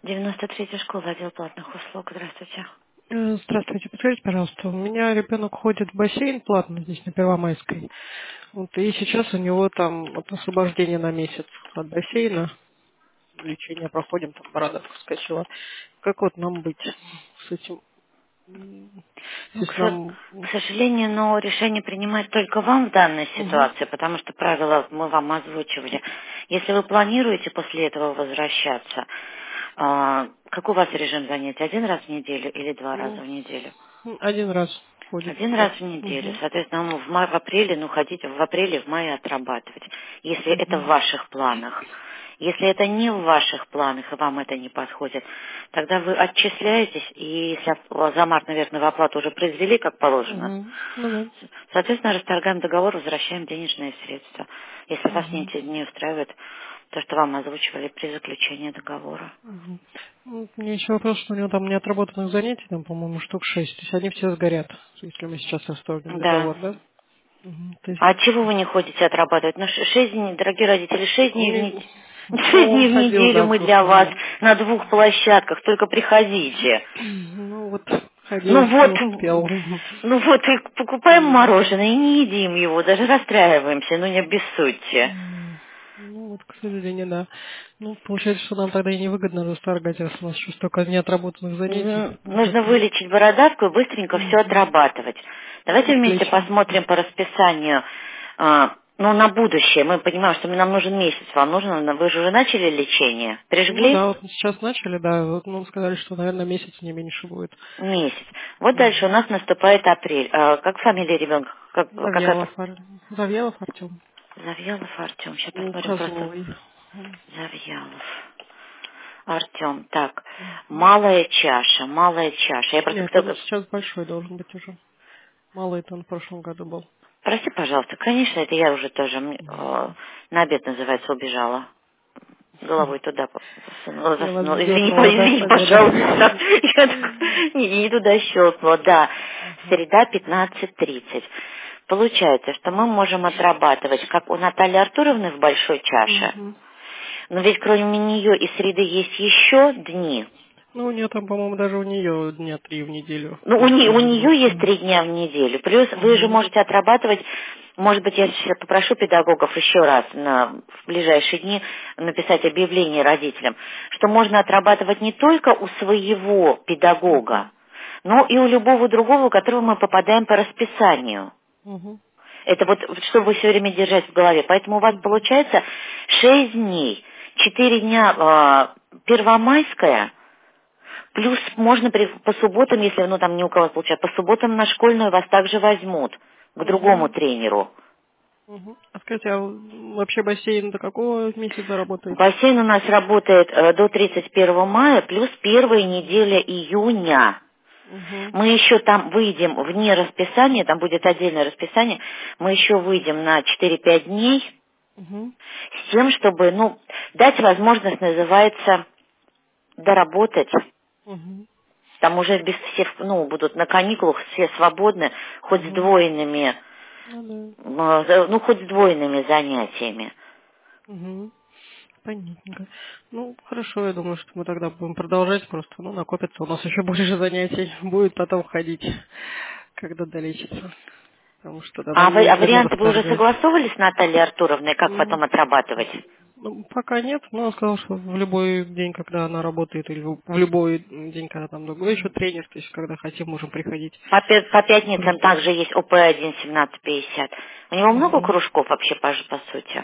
93-я школа, отдел платных услуг. Здравствуйте. Здравствуйте, подскажите, пожалуйста, у меня ребенок ходит в бассейн платно здесь на Первомайской. Вот, и сейчас у него там вот освобождение на месяц от бассейна. Лечение проходим, там бородавка вскочила. Как вот нам быть с этим? Ну, Если нам... к сожалению, но решение принимать только вам в данной Угу. ситуации, потому что правила мы вам озвучивали. Если вы планируете после этого возвращаться, какой у вас режим занятий? Один раз в неделю или два раза Ну, в неделю? один раз ходит. Один раз в неделю. Угу. Соответственно, в апреле, ходите в апреле, в мае отрабатывать, если это в Угу. ваших планах. Если это не в ваших планах и вам это не подходит, тогда вы отчисляетесь, и если за март, наверное, вы оплату уже произвели, как положено, Угу. Ну да. соответственно, расторгаем договор, возвращаем денежные средства. Если вас Угу. не устраивает то, что вам озвучивали при заключении договора. Мгм. Ну, у меня еще вопрос, что у него там неотработанных занятий, там, по-моему, штук 6. То есть они все сгорят, если мы сейчас оставим Да. договор, да? Мгм. То есть, А от чего вы не ходите отрабатывать? Ну, 6 дней, дорогие родители, 6 дней в ну, неделю. ну, 6 он дней в ходил, неделю да, мы для просто, вас на 2 площадках, только приходите. ну, вот, Ну ходил, не вот, успел. ну вот, и покупаем мороженое и не едим его, даже расстраиваемся, ну не обессудьте. Ну, вот, к сожалению, да. Ну, получается, что нам тогда и невыгодно расторгать, раз у нас еще столько неотработанных занятий. Ну, Нужно как-то. вылечить бородавку и быстренько все Мгм. отрабатывать. Давайте вместе Отлично. посмотрим по расписанию, на будущее. Мы понимаем, что нам нужен месяц. Вам нужно, вы же уже начали лечение. Ну Прижгли? да, вот сейчас начали, да, вот, ну, сказали, что, наверное, месяц не меньше будет. Месяц. Вот дальше у Мгм. нас наступает апрель. Как фамилия ребенка? Как это? Завьялов Артем. Завьялов Артем. Сейчас Ну, посмотрим просто. Козловый. Завьялов Артем. Так, малая чаша, малая чаша. Я просто Нет, он сейчас большой должен быть уже. Малый это он в прошлом году был. Прости, пожалуйста. Конечно, это я уже тоже на обед, называется, убежала. Головой туда Я вас засунула. Извини, дернула, да, с извини, обеда? пожалуйста. Я так не туда щелкнула. Да, среда 15:30. Получается, что мы можем отрабатывать, как у Натальи Артуровны в большой чаше, Мгм. но ведь кроме нее и среды есть еще дни. Ну, у нее там, по-моему, даже у нее дня 3 в неделю. Ну, То есть у каждый день. нее есть 3 дня в неделю. Плюс вы же Мгм. можете отрабатывать, может быть, я сейчас попрошу педагогов еще раз в ближайшие дни написать объявление родителям, что можно отрабатывать не только у своего педагога, Мгм. но и у любого другого, у которого мы попадаем по расписанию. Мгм. Это вот, чтобы все время держать в голове. Поэтому у вас Мгм. получается 6 дней, 4 дня Первомайская, плюс можно по субботам, если там не у кого получается, по субботам на школьную вас также возьмут к другому Мгм. тренеру. Мгм. А скажите, а вообще бассейн до какого месяца работает? Бассейн у нас работает до 31 мая, плюс первая неделя июня. Угу. Мы еще там выйдем вне расписания, там будет отдельное расписание, мы еще выйдем на 4-5 дней Угу. с тем, чтобы, дать возможность, называется, доработать. Угу. Там уже без всех, будут на каникулах все свободны, хоть Угу. сдвоенными, Ну да. хоть сдвоенными занятиями. Угу. Понятненько. Ну, хорошо, я думаю, что мы тогда будем продолжать просто. Ну, накопится у нас еще больше занятий. Будет потом ходить, когда долечится. Потому что тогда А невыгодно варианты вы уже расторгать. согласовали с Натальей Артуровной, как М, потом отрабатывать? Ну, пока нет, но он сказал, что в любой день, когда она работает, или в любой день, когда там другой еще тренер, то есть когда хотим, можем приходить. По пятницам Просто. также есть ОП-1 1750. У него много Мгм. кружков вообще, по сути?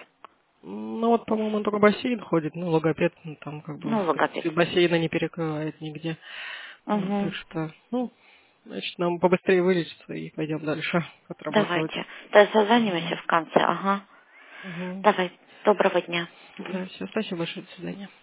Ну вот, по-моему, он только бассейн ходит, ну, логопед, ну, там как бы, в Логопед. принципе, бассейна не перекрывает нигде. Вот, так Угу. что, ну, значит, нам побыстрее вылечиться и пойдем дальше отрабатывать. Давайте. Да, созвонимся Мгм. в конце. Ага. Мгм. Давай. Доброго дня. Мгм. Да, все, спасибо большое, до свидания.